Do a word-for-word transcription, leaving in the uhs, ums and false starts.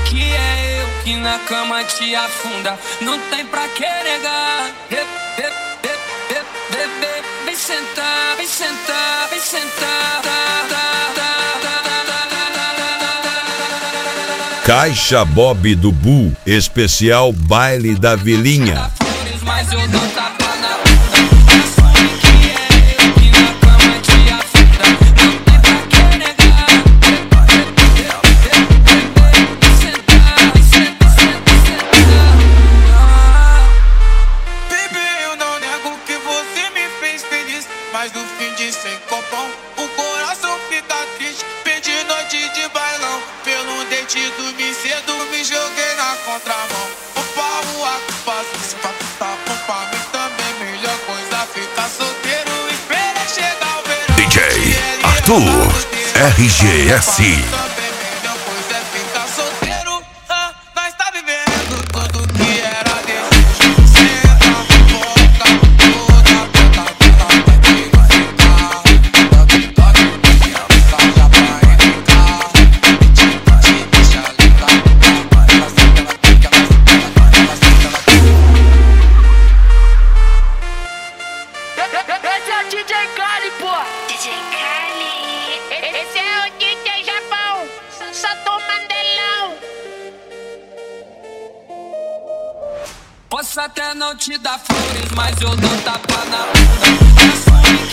que é eu que na cama te afunda. Não tem pra que negar. Bebê, vem sentar, vem sentar, vem sentar. Caixa Bob do Bu, especial Baile da Vilinha. Mas eu dou tapa na bunda. Assume que é eu que na cama te afunda. Não tem pra que negar. Vem sentar, vem sentar, vem sentar. Baby, eu não nego que você me fez feliz, mas no fim de sem copão o coração fica triste. Perdi noite de bailão, pelo dente dormi cedo, me joguei na contramão. Opa, rua, passo, se pra tu tá bom pra mim também. Melhor coisa ficar solteiro, espera chegar o verão. D J Arthur R G S. Melhor coisa é ficar solteiro. Ah, nós tá vivendo tudo que era desejo. Senta, foca, toda puta, puta, vai ter que ficar. Da vitória, minha missa já vai entrar. Te deixa ligar, ela sente, ela fica, ela sente, ela sente, ela fica. Esse é o D J Kali, pô. D J Kali. Esse é o D J Japão. Santo Mandelão. Posso até não te dar flores, mas eu dou tapa na bunda. Assume que